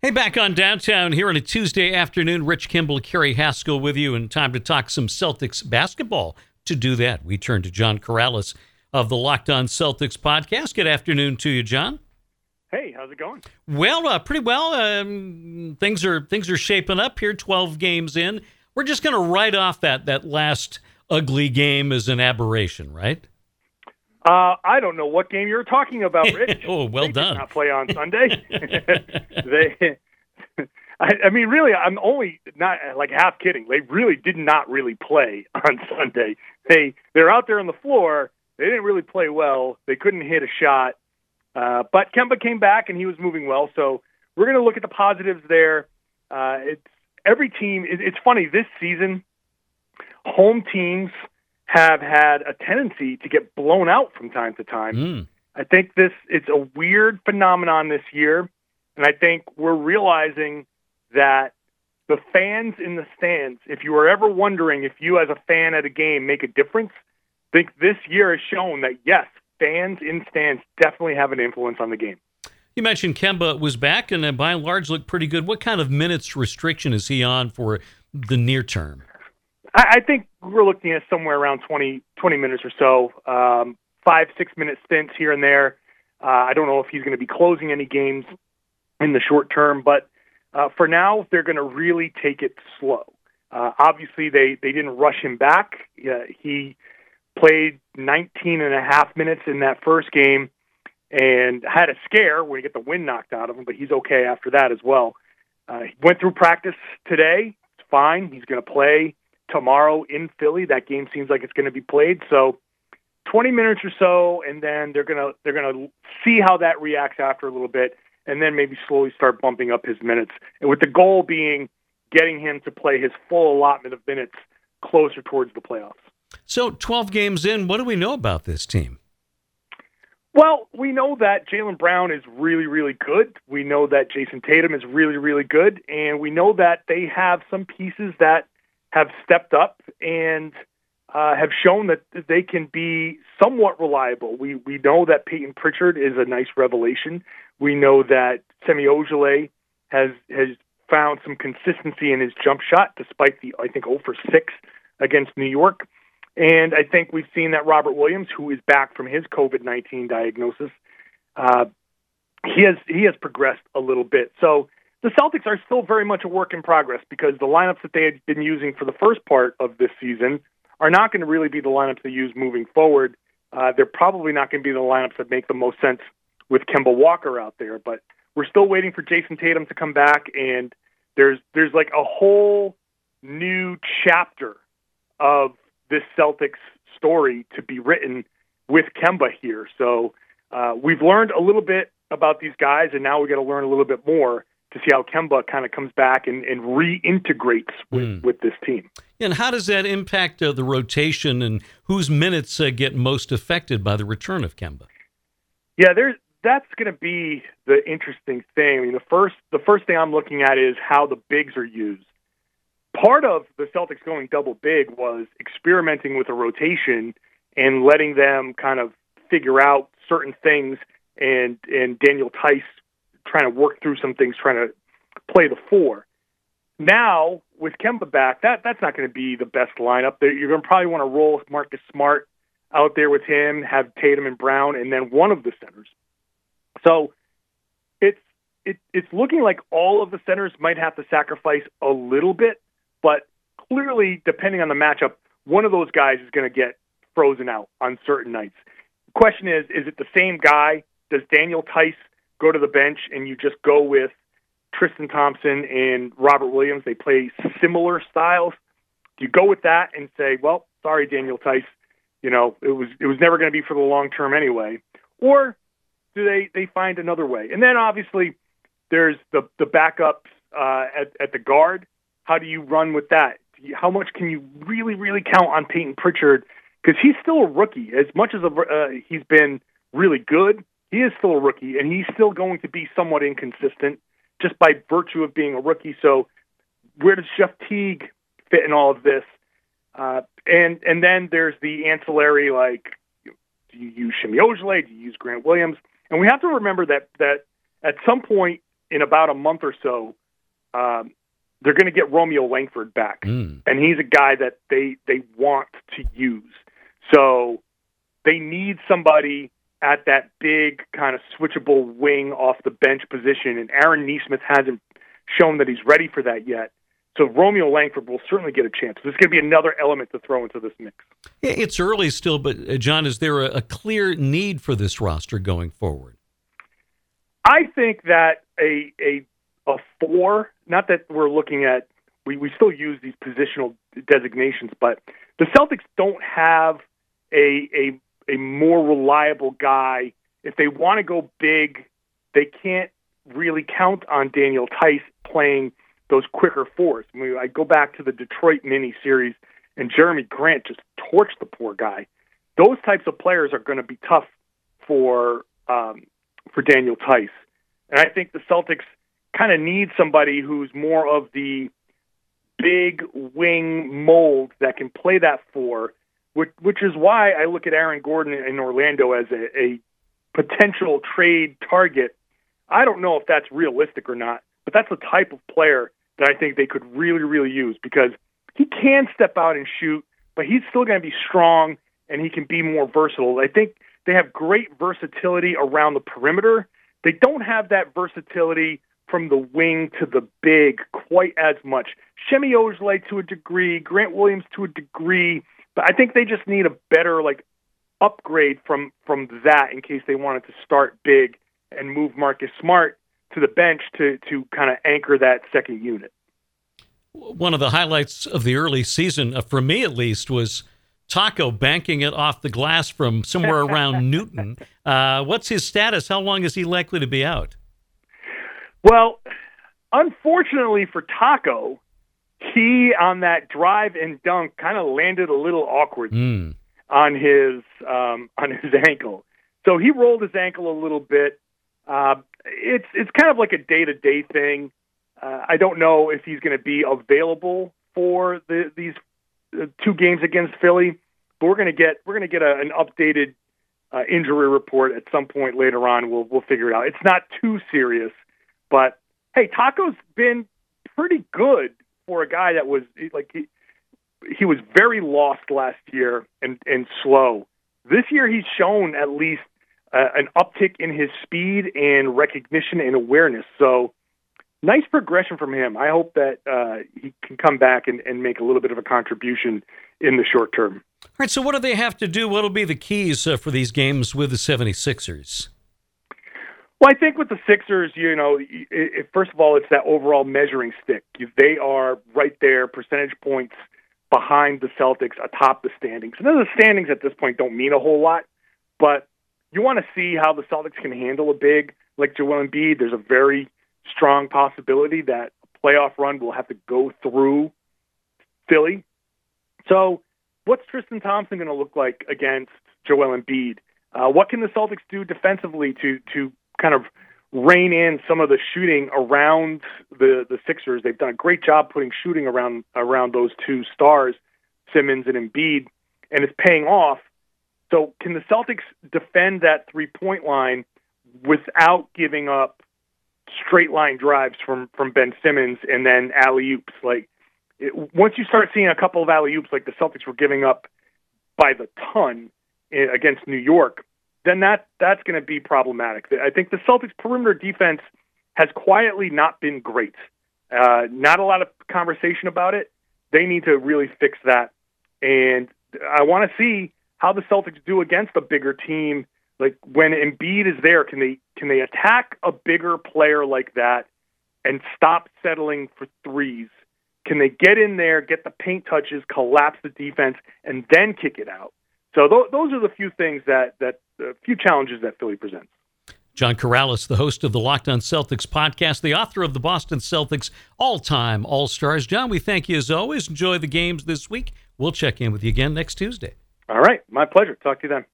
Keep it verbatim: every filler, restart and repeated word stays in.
Hey, back on Downtown here on a Tuesday afternoon. Rich Kimball, Kerry Haskell with you, and time to talk some Celtics basketball. To do that, we turn to John Corrales of the Locked On Celtics podcast. Good afternoon to you, John. Hey, how's it going? Well, uh, pretty well. Um, things are things are shaping up here. Twelve games in, we're just going to write off that that last ugly game as an aberration, right? Uh, I don't know what game you're talking about, Rich. Oh, well they done. Did not play on Sunday. they, I, I mean, really, I'm only not like half kidding. They really did not really play on Sunday. They they're out there on the floor. They didn't really play well. They couldn't hit a shot. Uh, but Kemba came back and he was moving well. So we're going to look at the positives there. Uh, it's every team. It, it's funny this season. Home teams have had a tendency to get blown out from time to time. Mm. I think this it's a weird phenomenon this year, and I think we're realizing that the fans in the stands, if you were ever wondering if you as a fan at a game make a difference, I think this year has shown that, yes, fans in stands definitely have an influence on the game. You mentioned Kemba was back and uh, by and large looked pretty good. What kind of minutes restriction is he on for the near term? I think we're looking at somewhere around twenty, twenty minutes or so, um, five, six-minute stints here and there. Uh, I don't know if he's going to be closing any games in the short term, but uh, for now, they're going to really take it slow. Uh, obviously, they, they didn't rush him back. Uh, he played nineteen and a half minutes in that first game and had a scare when he got the wind knocked out of him, but he's okay after that as well. Uh, he went through practice today. It's fine. He's going to play tomorrow in Philly. That game seems like it's going to be played. So twenty minutes or so, and then they're going to they're going to see how that reacts after a little bit, and then maybe slowly start bumping up his minutes. And with the goal being getting him to play his full allotment of minutes closer towards the playoffs. So twelve games in, what do we know about this team? Well, we know that Jaylen Brown is really, really good. We know that Jason Tatum is really, really good. And we know that they have some pieces that have stepped up and uh, have shown that they can be somewhat reliable. We we know that Peyton Pritchard is a nice revelation. We know that Semi Ojeleye has has found some consistency in his jump shot, despite the, I think, oh for six against New York. And I think we've seen that Robert Williams, who is back from his covid nineteen diagnosis, uh, he has he has progressed a little bit. So the Celtics are still very much a work in progress because the lineups that they had been using for the first part of this season are not going to really be the lineups they use moving forward. Uh, they're probably not going to be the lineups that make the most sense with Kemba Walker out there. But we're still waiting for Jason Tatum to come back, and there's there's like a whole new chapter of this Celtics story to be written with Kemba here. So uh, we've learned a little bit about these guys, and now we got to learn a little bit more to see how Kemba kind of comes back and, and reintegrates with, mm. with this team. And how does that impact uh, the rotation and whose minutes uh, get most affected by the return of Kemba? Yeah, there's that's going to be the interesting thing. I mean, the first the first thing I'm looking at is how the bigs are used. Part of the Celtics going double big was experimenting with a rotation and letting them kind of figure out certain things, and and Daniel Theis trying to work through some things, trying to play the four. Now, with Kemba back, that, that's not going to be the best lineup. You're going to probably want to roll Marcus Smart out there with him, have Tatum and Brown, and then one of the centers. So it's it, it's looking like all of the centers might have to sacrifice a little bit, but clearly, depending on the matchup, one of those guys is going to get frozen out on certain nights. The question is, is it the same guy? Does Daniel Theis go to the bench and you just go with Tristan Thompson and Robert Williams? They play similar styles. Do you go with that and say, well, sorry, Daniel Theis, you know, it was it was never going to be for the long term anyway? Or do they, they find another way? And then obviously there's the, the backups uh, at, at the guard. How do you run with that? How much can you really, really count on Peyton Pritchard? Because he's still a rookie. As much as a, uh, he's been really good, he is still a rookie, and he's still going to be somewhat inconsistent just by virtue of being a rookie. So where does Jeff Teague fit in all of this? Uh, and and then there's the ancillary, like, do you use Semi Ojeleye? Do you use Grant Williams? And we have to remember that that at some point in about a month or so, um, they're going to get Romeo Langford back, mm. and he's a guy that they they want to use. So they need somebody at that big kind of switchable wing off the bench position, and Aaron Nesmith hasn't shown that he's ready for that yet. So Romeo Langford will certainly get a chance. This is going to be another element to throw into this mix. It's early still, but uh, John, is there a, a clear need for this roster going forward? I think that a a a four, not that we're looking at, we, we still use these positional designations, but the Celtics don't have a a a more reliable guy. If they want to go big, they can't really count on Daniel Theis playing those quicker fours. I mean, I go back to the Detroit mini series, and Jeremy Grant just torched the poor guy. Those types of players are going to be tough for um, for Daniel Theis. And I think the Celtics kind of need somebody who's more of the big wing mold that can play that four, which, which is why I look at Aaron Gordon in Orlando as a, a potential trade target. I don't know if that's realistic or not, but that's the type of player that I think they could really, really use, because he can step out and shoot, but he's still going to be strong and he can be more versatile. I think they have great versatility around the perimeter. They don't have that versatility from the wing to the big quite as much. Semi Ojeleye to a degree, Grant Williams to a degree, but I think they just need a better like upgrade from from that in case they wanted to start big and move Marcus Smart to the bench to to kind of anchor that second unit. One of the highlights of the early season, uh, for me at least, was Taco banking it off the glass from somewhere around Newton. Uh, what's his status? How long is he likely to be out? Well, unfortunately for Taco, he, on that drive and dunk, kind of landed a little awkward mm. on his um, on his ankle. So he rolled his ankle a little bit. Uh, it's it's kind of like a day-to-day thing. Uh, I don't know if he's going to be available for the, these uh, two games against Philly, but we're going to get we're going to get a, an updated uh, injury report at some point later on. We'll we'll figure it out. It's not too serious, but hey, Taco's been pretty good for a guy that was like he, he was very lost last year and and slow. This year, he's shown at least uh, an uptick in his speed and recognition and awareness. So. Nice progression from him. I hope that uh, he can come back and, and make a little bit of a contribution in the short term. All right, so what do they have to do? What will be the keys uh, for these games with the seventy-sixers? Well, I think with the Sixers, you know, it, it, first of all, it's that overall measuring stick. They are right there, percentage points behind the Celtics, atop the standings. And the standings at this point don't mean a whole lot, but you want to see how the Celtics can handle a big like Joel Embiid. There's a very strong possibility that a playoff run will have to go through Philly. So what's Tristan Thompson going to look like against Joel Embiid? Uh, what can the Celtics do defensively to to kind of rein in some of the shooting around the, the Sixers? They've done a great job putting shooting around around those two stars, Simmons and Embiid, and it's paying off. So can the Celtics defend that three-point line without giving up straight line drives from, from Ben Simmons and then alley-oops? Like it, once you start seeing a couple of alley-oops like the Celtics were giving up by the ton in, against New York, then that that's going to be problematic. I think the Celtics perimeter defense has quietly not been great. Uh, not a lot of conversation about it. They need to really fix that. And I want to see how the Celtics do against a bigger team. Like when Embiid is there, can they can they attack a bigger player like that and stop settling for threes? Can they get in there, get the paint touches, collapse the defense, and then kick it out? So th- those are the few things that that uh, few challenges that Philly presents. John Karalis, the host of the Locked On Celtics podcast, the author of the Boston Celtics all-time All-Stars. John, we thank you as always. Enjoy the games this week. We'll check in with you again next Tuesday. All right, my pleasure. Talk to you then.